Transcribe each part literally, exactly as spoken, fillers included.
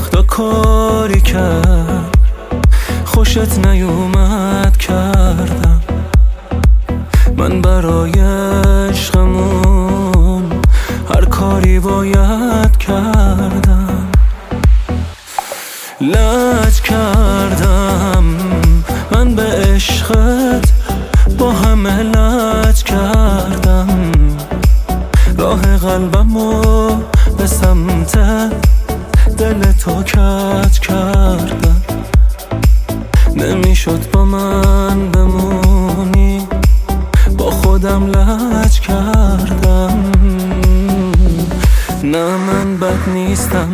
وقتا کاری کرد خوشت نیومد کردم من برای عشقمون هر کاری باید کردم. لج کردم من به عشقت با همه لج کردم راه قلبمو به سمت دل تو کج کردم. نمیشد با من بمونی با خودم لج کردم. نه من بد نیستم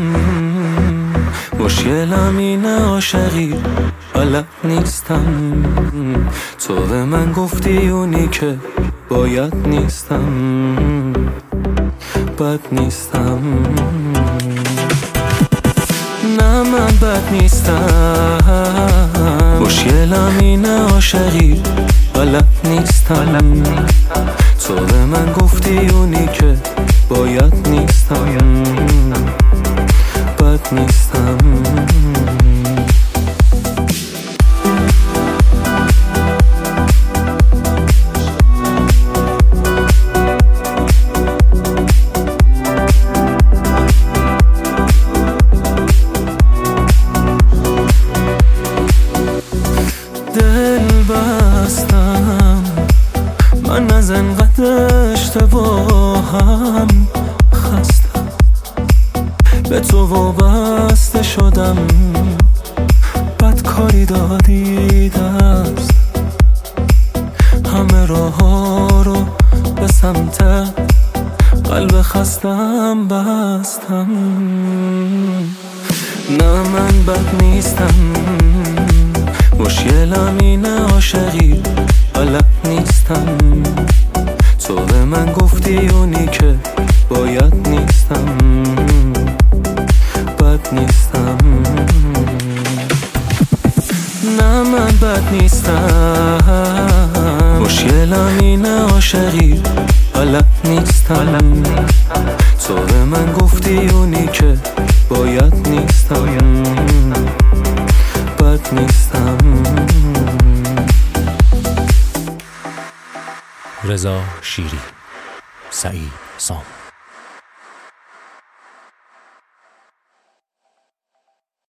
مشکلم اینه عاشقی بلد نیستم. تو به من گفتی اونی که باید نیستم بد نیستم. نه من بد نیستم مشکلم اینه عاشقی بلد نیستم. تو به من گفتی اونی که باید نیستم بد نیستم. دل بستم من از انقدر اشتباهم خستم به تو وابسته شدم بد کاری دادی دست همه راه ها رو به سمت قلب خستم بستم. نه من بد نیستم مشکلم اینه عاشقی بلد نیستم. تو به من گفتی اونی که باید نیستم بد نیستم. نه من بد نیستم مشکلم اینه عاشقی بلد نیستم. تو به من گفتی اونی که باید نیستم بد نیستم. رضا شیری، سعید سام.